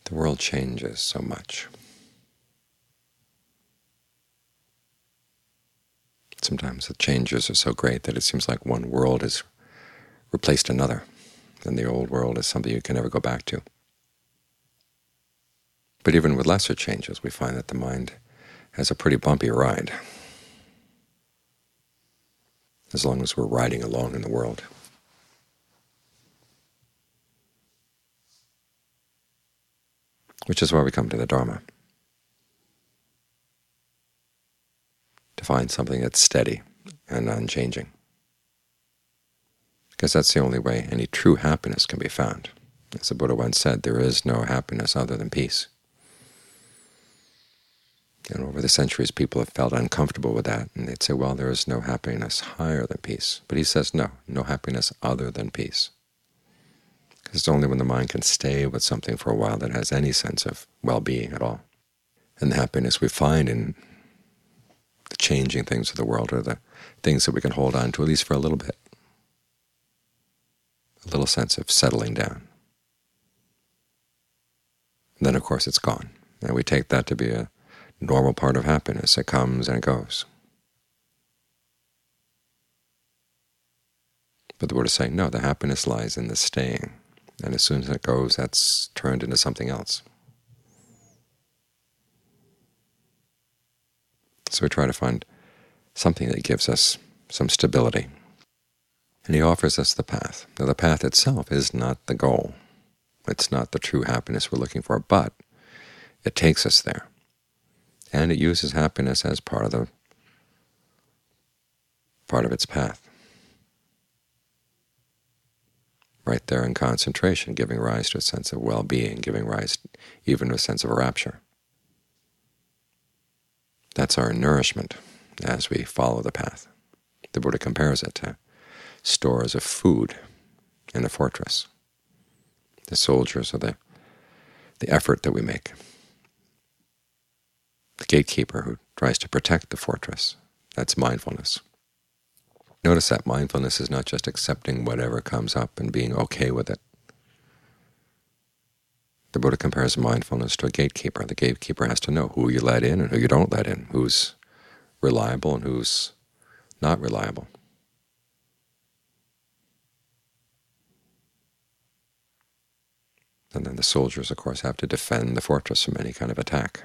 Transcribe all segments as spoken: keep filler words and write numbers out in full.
The world changes so much. Sometimes the changes are so great that it seems like one world has replaced another, and the old world is something you can never go back to. But even with lesser changes, we find that the mind has a pretty bumpy ride, as long as we're riding along in the world. Which is why we come to the Dharma, to find something that's steady and unchanging, because that's the only way any true happiness can be found. As the Buddha once said, there is no happiness other than peace. And over the centuries, people have felt uncomfortable with that, and they'd say, well, there is no happiness higher than peace. But he says, no, no happiness other than peace. Because it's only when the mind can stay with something for a while that has any sense of well-being at all. And the happiness we find in the changing things of the world are the things that we can hold on to, at least for a little bit. A little sense of settling down. And then, of course, it's gone. And we take that to be a normal part of happiness. It comes and it goes. But the Buddha is saying, no, the happiness lies in the staying. And as soon as it goes, that's turned into something else. So we try to find something that gives us some stability. And he offers us the path. Now, the path itself is not the goal. It's not the true happiness we're looking for, but it takes us there. And it uses happiness as part of the part of its path. Right there in concentration, giving rise to a sense of well-being, giving rise even to a sense of rapture. That's our nourishment as we follow the path. The Buddha compares it to stores of food in a fortress. The soldiers are the, the effort that we make. The gatekeeper who tries to protect the fortress, that's mindfulness. Notice that mindfulness is not just accepting whatever comes up and being okay with it. The Buddha compares mindfulness to a gatekeeper. The gatekeeper has to know who you let in and who you don't let in, who's reliable and who's not reliable. And then the soldiers, of course, have to defend the fortress from any kind of attack.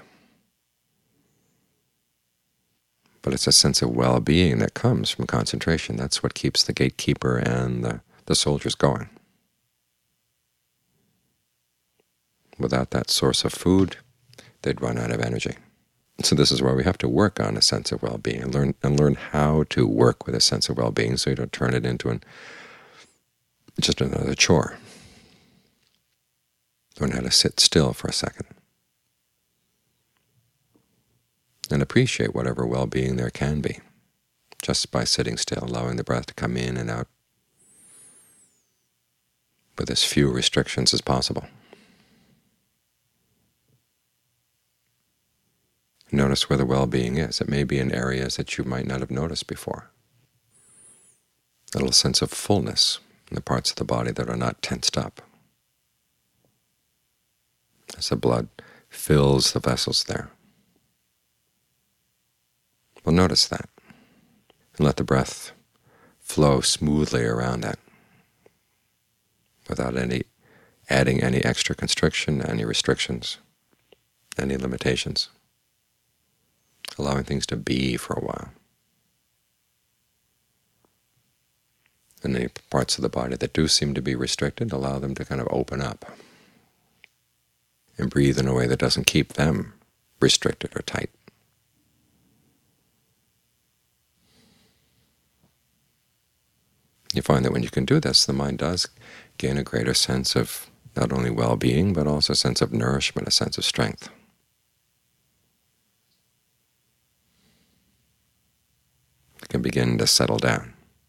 But it's a sense of well-being that comes from concentration. That's what keeps the gatekeeper and the, the soldiers going. Without that source of food, they'd run out of energy. So this is why we have to work on a sense of well-being and learn and learn how to work with a sense of well-being, so you don't turn it into an, just another chore. Learn how to sit still for a second and appreciate whatever well-being there can be, just by sitting still, allowing the breath to come in and out with as few restrictions as possible. Notice where the well-being is. It may be in areas that you might not have noticed before. A little sense of fullness in the parts of the body that are not tensed up, as the blood fills the vessels there. Well, notice that, and let the breath flow smoothly around that, without any adding any extra constriction, any restrictions, any limitations, allowing things to be for a while. And any parts of the body that do seem to be restricted, allow them to kind of open up and breathe in a way that doesn't keep them restricted or tight. You find that when you can do this, the mind does gain a greater sense of not only well-being, but also a sense of nourishment, a sense of strength. It can begin to settle down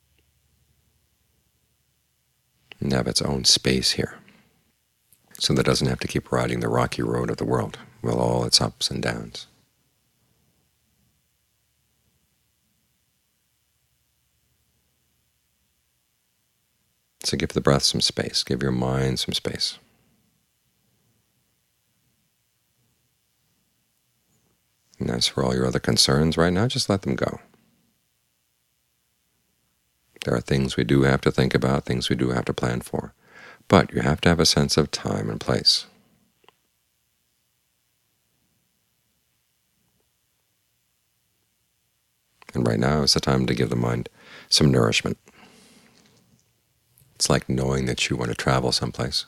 and have its own space here, so that it doesn't have to keep riding the rocky road of the world with all its ups and downs. So give the breath some space, give your mind some space. And as for all your other concerns right now, just let them go. There are things we do have to think about, things we do have to plan for, but you have to have a sense of time and place. And right now is the time to give the mind some nourishment. It's like knowing that you want to travel someplace,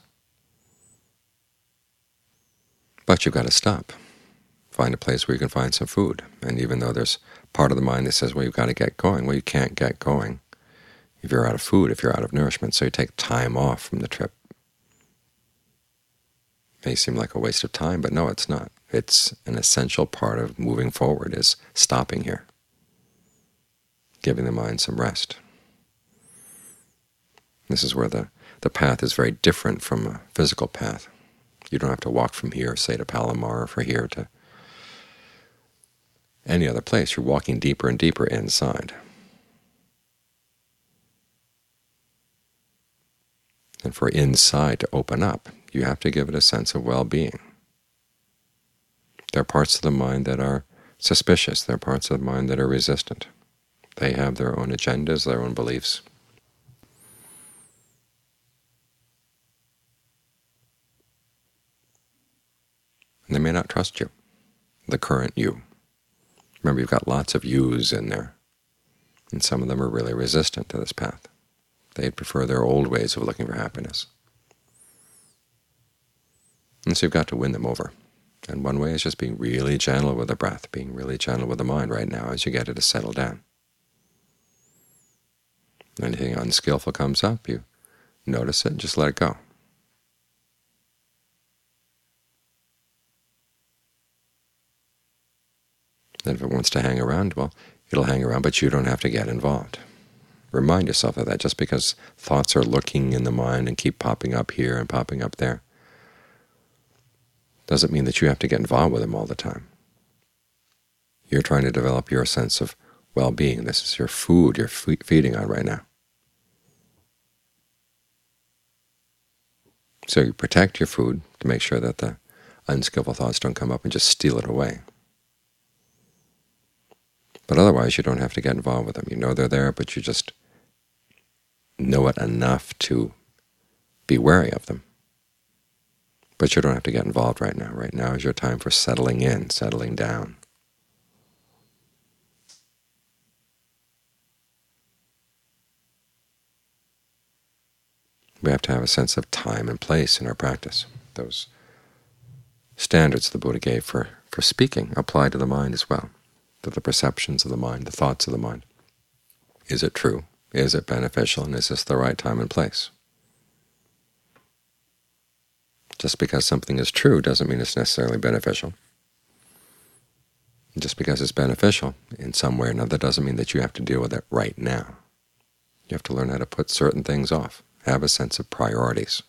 but you've got to stop. Find a place where you can find some food. And even though there's part of the mind that says, well, you've got to get going, well, you can't get going if you're out of food, if you're out of nourishment, so you take time off from the trip. It may seem like a waste of time, but no, it's not. It's an essential part of moving forward, is stopping here, giving the mind some rest. This is where the, the path is very different from a physical path. You don't have to walk from here, say, to Palomar, or from here to any other place. You're walking deeper and deeper inside. And for inside to open up, you have to give it a sense of well-being. There are parts of the mind that are suspicious. There are parts of the mind that are resistant. They have their own agendas, their own beliefs. And they may not trust you, the current you. Remember, you've got lots of yous in there, and some of them are really resistant to this path. They'd prefer their old ways of looking for happiness. And so you've got to win them over. And one way is just being really gentle with the breath, being really gentle with the mind right now as you get it to settle down. Anything unskillful comes up, you notice it and just let it go. Then if it wants to hang around, well, it'll hang around, but you don't have to get involved. Remind yourself of that. Just because thoughts are lurking in the mind and keep popping up here and popping up there doesn't mean that you have to get involved with them all the time. You're trying to develop your sense of well-being. This is your food you're feeding on right now. So you protect your food to make sure that the unskillful thoughts don't come up and just steal it away. But otherwise, you don't have to get involved with them. You know they're there, but you just know it enough to be wary of them. But you don't have to get involved right now. Right now is your time for settling in, settling down. We have to have a sense of time and place in our practice. Those standards the Buddha gave for, for speaking apply to the mind as well, to the perceptions of the mind, the thoughts of the mind. Is it true? Is it beneficial? And is this the right time and place? Just because something is true doesn't mean it's necessarily beneficial. Just because it's beneficial in some way or another doesn't mean that you have to deal with it right now. You have to learn how to put certain things off, have a sense of priorities.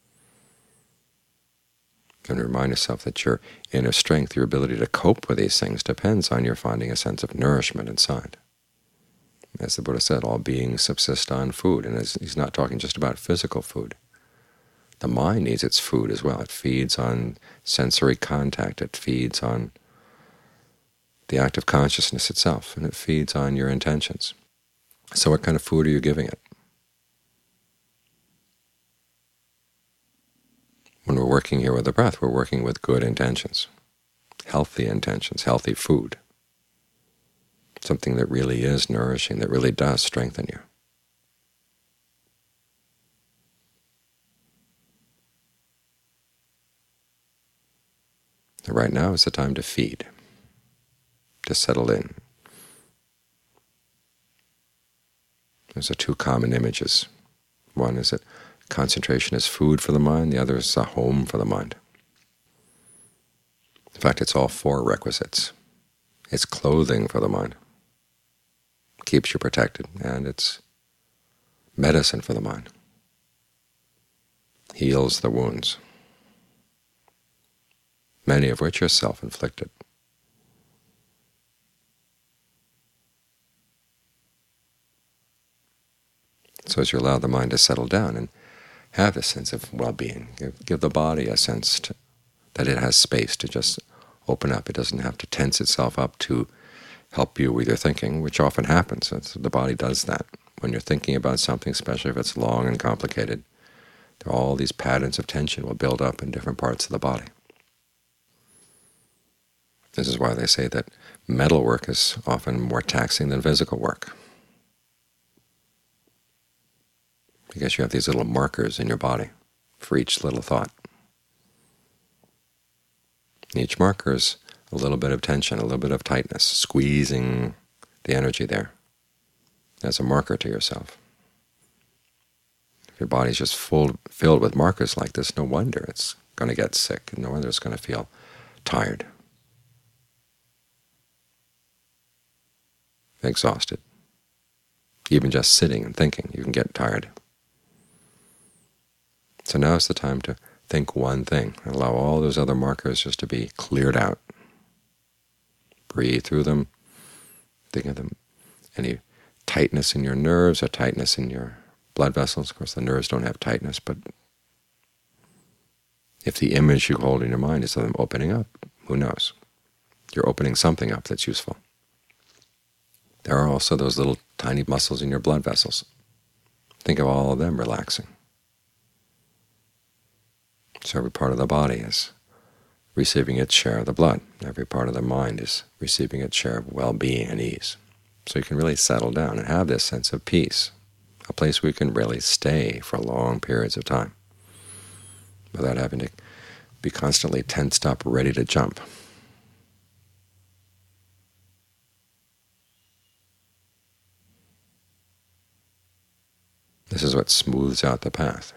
And remind yourself that your inner strength, your ability to cope with these things, depends on your finding a sense of nourishment inside. As the Buddha said, all beings subsist on food, and he's not talking just about physical food. The mind needs its food as well. It feeds on sensory contact. It feeds on the act of consciousness itself, and it feeds on your intentions. So what kind of food are you giving it? When we're working here with the breath, we're working with good intentions, healthy intentions, healthy food, something that really is nourishing, that really does strengthen you. Right now is the time to feed, to settle in. Those are two common images. One is that concentration is food for the mind, the other is a home for the mind. In fact, it's all four requisites. It's clothing for the mind, keeps you protected, and it's medicine for the mind, heals the wounds, many of which are self-inflicted. So as you allow the mind to settle down and have a sense of well-being, give, give the body a sense to, that it has space to just open up. It doesn't have to tense itself up to help you with your thinking, which often happens. It's, the body does that. When you're thinking about something, especially if it's long and complicated, all these patterns of tension will build up in different parts of the body. This is why they say that mental work is often more taxing than physical work, because you have these little markers in your body for each little thought. And each marker is a little bit of tension, a little bit of tightness, squeezing the energy there as a marker to yourself. If your body's just full, filled with markers like this, no wonder it's going to get sick, and no wonder it's going to feel tired, exhausted. Even just sitting and thinking, you can get tired. So now is the time to think one thing, and allow all those other markers just to be cleared out. Breathe through them, think of them, any tightness in your nerves or tightness in your blood vessels. Of course, the nerves don't have tightness, but if the image you hold in your mind is of them opening up, who knows? You're opening something up that's useful. There are also those little tiny muscles in your blood vessels. Think of all of them relaxing. So every part of the body is receiving its share of the blood. Every part of the mind is receiving its share of well-being and ease. So you can really settle down and have this sense of peace, a place where you can really stay for long periods of time without having to be constantly tensed up, ready to jump. This is what smooths out the path.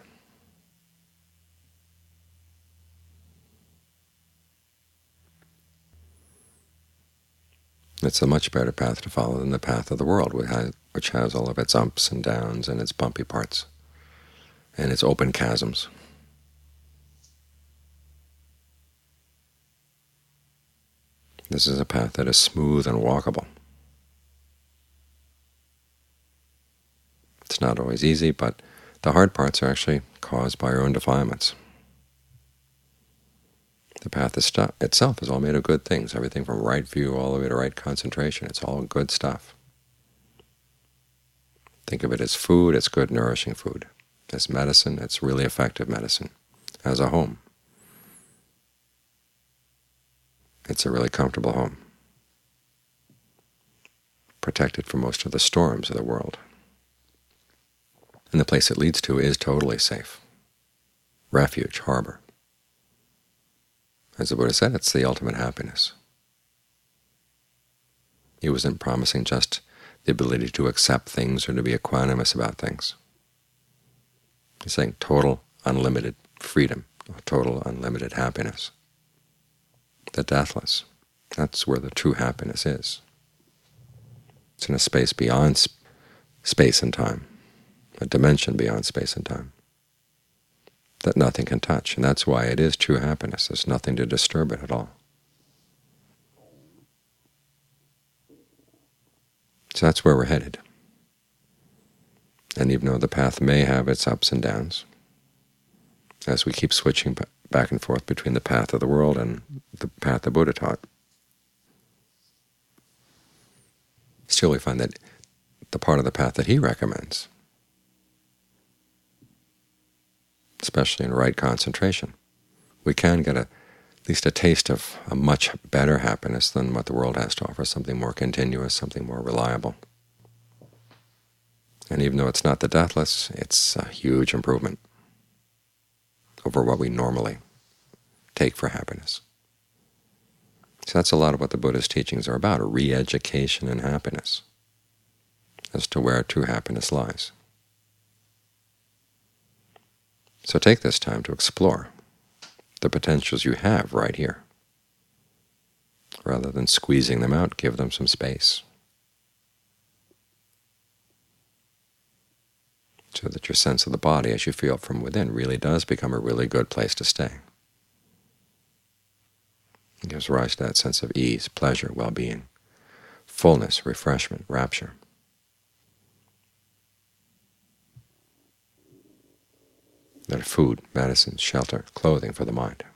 It's a much better path to follow than the path of the world, which has all of its ups and downs and its bumpy parts and its open chasms. This is a path that is smooth and walkable. It's not always easy, but the hard parts are actually caused by our own defilements. The path itself is all made of good things, everything from right view all the way to right concentration. It's all good stuff. Think of it as food. It's good, nourishing food. As medicine, it's really effective medicine. As a home, it's a really comfortable home, protected from most of the storms of the world. And the place it leads to is totally safe. Refuge, harbor. As the Buddha said, it's the ultimate happiness. He wasn't promising just the ability to accept things or to be equanimous about things. He's saying total, unlimited freedom, total, unlimited happiness. The deathless. That's where the true happiness is. It's in a space beyond sp space and time, a dimension beyond space and time that nothing can touch, and that's why it is true happiness. There's nothing to disturb it at all. So that's where we're headed. And even though the path may have its ups and downs, as we keep switching back and forth between the path of the world and the path the Buddha taught, still we find that the part of the path that he recommends, especially in right concentration, we can get a, at least a taste of a much better happiness than what the world has to offer, something more continuous, something more reliable. And even though it's not the deathless, it's a huge improvement over what we normally take for happiness. So that's a lot of what the Buddha's teachings are about, a re-education in happiness, as to where true happiness lies. So take this time to explore the potentials you have right here. Rather than squeezing them out, give them some space, so that your sense of the body, as you feel from within, really does become a really good place to stay. It gives rise to that sense of ease, pleasure, well-being, fullness, refreshment, rapture. That are food, medicine, shelter, clothing for the mind.